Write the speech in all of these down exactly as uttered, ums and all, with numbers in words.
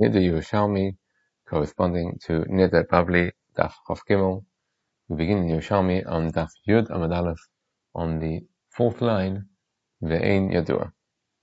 Nida Yerushalmi, corresponding to Nida Bavli, Daf Chof Gimel. We begin in Yerushalmi on Daf Yud Amud Aleph, on the fourth line, Ve'ein Yadua.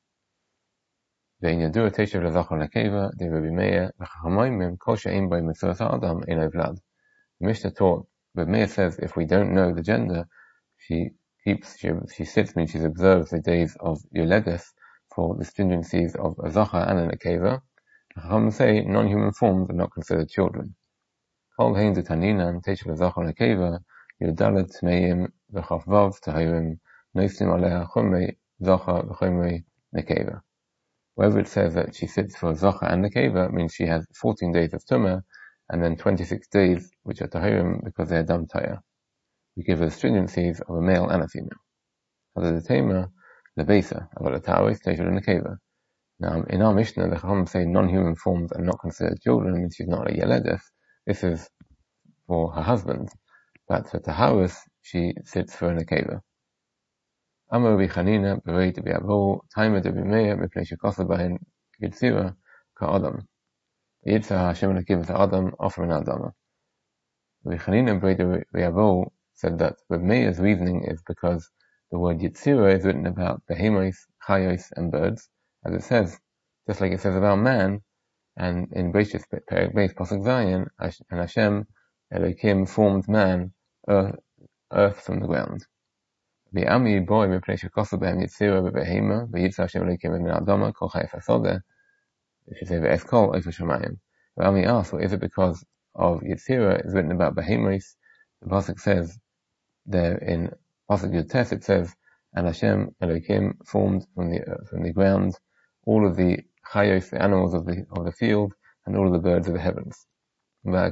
Ve'ein Yadua Teshav L'Zachar L'Keva, De Rabbi Meir, V'Chachamoimim, Kol She'ein Boi Mitzvot Ha'adam, Ein Vlad. The Mishnah taught, Rabbi Meir says, if we don't know the gender, she keeps, she, she sits, means she observes the days of Yoledes for the stringencies of a Zachar and an Akeva. Chacham say non-human forms are not considered children. Kol hein de taninan teshel zachar nekeva yudalet tmeim v'chafvav tahirim nosim aleha chumrei zachar v'chumrei nekeva. Wherever it says that she sits for zachar and nekeva means she has fourteen days of tumah and then twenty-six days which are tahirim because they are dam taya. We give her the stringencies of a male and a female. Other the tema lebesa about a taoist teshel nekeva. Now, in our Mishnah, the Chacham say non-human forms are not considered children, means she's not a Yeledeth. This is for her husband. But for Taharis, she sits for an Akeva. Amar Rabbi Chanina, Berei to be Avo, Taima to be Meir, Mepnei Shekosa Bahin, Yitzira, Ka'adam. Yitzira Hashem Alekim to Adam, offer an Adama. Rabbi Chanina, Berei to be Avo, said that Rabbi Meir's reasoning is because the word Yitzira is written about behemoths, chayos, and birds, as it says, just like it says about man, and in Bereshit Perek Beis Pasuk Zayin, and Hashem Elokim formed man, earth, earth from the ground. The Ami boy mipnei shekosa behem yitzira bebehema, v'yitzar Hashem Elokim min adama kol chayef hasodeh. It should say ve'eskol ofer shamayim. The Ami asks, well, is it because of yitzira is written about behemoths? The Pasuk says there in Pasuk Yud it says, and Hashem Elokim formed from the uh, from the ground all of the chayos, the animals of the of the field, and all of the birds of the heavens. Then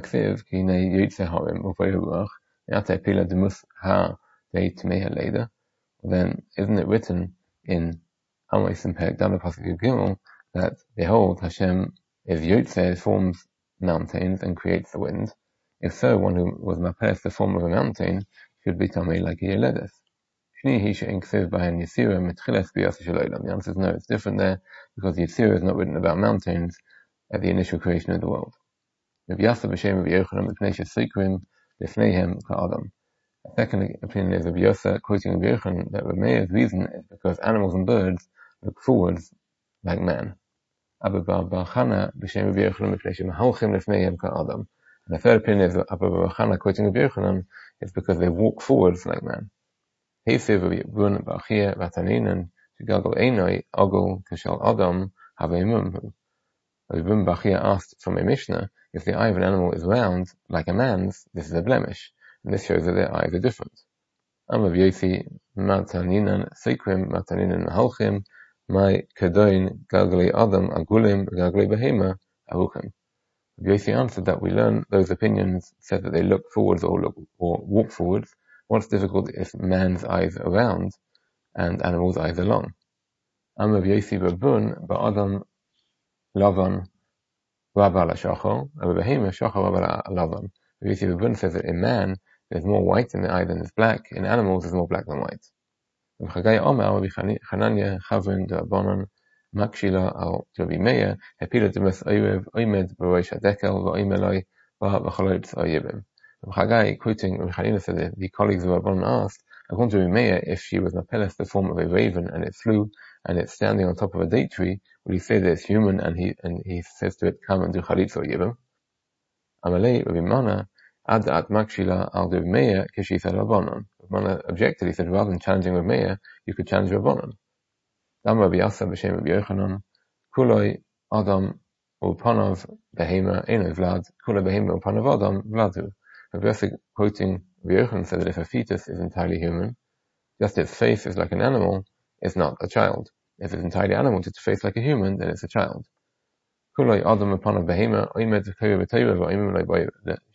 isn't it written in Amos and Perek Dana Pasuk Gimel that behold Hashem is Yotzeh, forms mountains and creates the wind? If so, one who was mapes the form of a mountain should be tamei like a Yeledeth. The answer is no, it's different there, because Yitzira is not written about mountains at the initial creation of the world. A second opinion is of Yosef, quoting Rabbi Yochanan, that Rabbi Meir's reason is because animals and birds look forwards like man. And the third opinion is of Abba Bar Chana, quoting Rabbi Yochanan, is because they walk forwards like man. Rabbi Bun Bachia asked from a Mishnah, if the eye of an animal is round, like a man's, this is a blemish, and this shows that their eyes are different. Amar Yosi, Mataninan Sekrim, Mataninan Halchim, my Kadoin, Galgali Adam, Agulim, Galgali Behema, Aruchim. Yosi answered that we learn those opinions said that they look forwards or look or walk forwards. What's difficult is man's eyes are round and animals' eyes are long. Amar Yosi Babun, Ba'adam Lavan, Rabala Shachol, Abahima Shachol Rabala Lavan. Yosi Babun says that in man there's more white in the eye than is black, in animals there's more black than white. Chagai Omar, Rabbi Chananya, Chavrin, Da'abonon, Makshila, Al Rabbi Meir, Hepila Demes Oyev, Oimed, Barosh Hadekel, Va'oimeloi, Va'chalotz Oyebim. Chagai, quoting Rabbi Chanina, said that the colleagues of Rabbanon asked, according to Rabbi Meir, if she was Mapeles, the form of a raven, and it flew, and it's standing on top of a date tree, would he say that it's human, and he and he says to it, come and do Chalitz Oyebim? Amalei, Rabbi Mana, Ad at Makshila al Rabbi Meir, Kishi said Rabbanon. Rabbanon objected, he said, rather than challenging Rabbi Meir, you could challenge Rabbanon. Dam Rabbi Yasa b'shem Rabbi Yochanan, Kuloi Adam Upanav Behema Eno Vlad, Kuloi Behema Upanav Adam Vladu. Rabbi Yasa, quoting Rabbi Yochanan, said that if a fetus is entirely human, just its face is like an animal, it's not a child. If it's entirely animal, just a face like a human, then it's a child. Kuloi Adam Upanav Behema, Oimed Kaya B'Teva, V'Oimed Lai Boy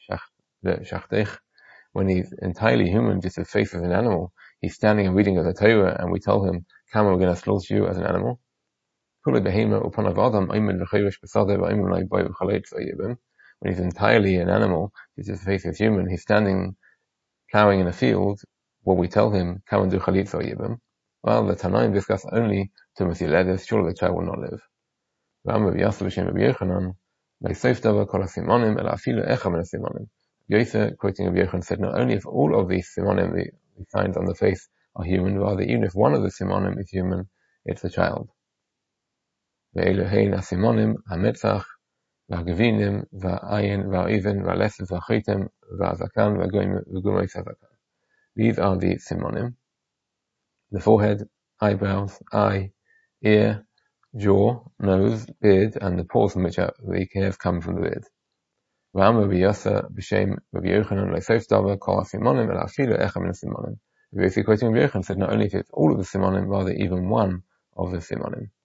When he's entirely human, just his face as an animal, he's standing and reading of the Torah, and we tell him, come, we're going to slaughter you as an animal. When he's entirely an animal, just his face is human, he's standing plowing in a field, what we tell him, come and do chalitza yibim. Well, the Tanaim discuss only to Mesiledes, surely the child will not live. Le'sof davar kol ha-simonim ela afilu echad min ha-simonim. Yosef, quoting of Yochanan, said not only if all of these simonim, the, the signs on the face, are human, rather even if one of the simonim is human, it's a child. Ve'elu hein ha-simonim ha-metzach v'ha-gevinim v'ha-ayin v'ha-iven v'ha-lesef v'ha-chitem v'ha-zakan v'ha-gumois ha-zakan. These are the simonim: the forehead, eyebrows, eye, ear, jaw, nose, beard, and the pores from which the hairs come from the beard. V'amar Rabbi Yosa b'shem Rabbi Yochanan le'sof davar kol ha-simonim ela afilu echad min ha-simonim. Rabbi Yosi, quoting Rabbi Yochanan, said not only if it's all of the simonim, rather even one of the simonim.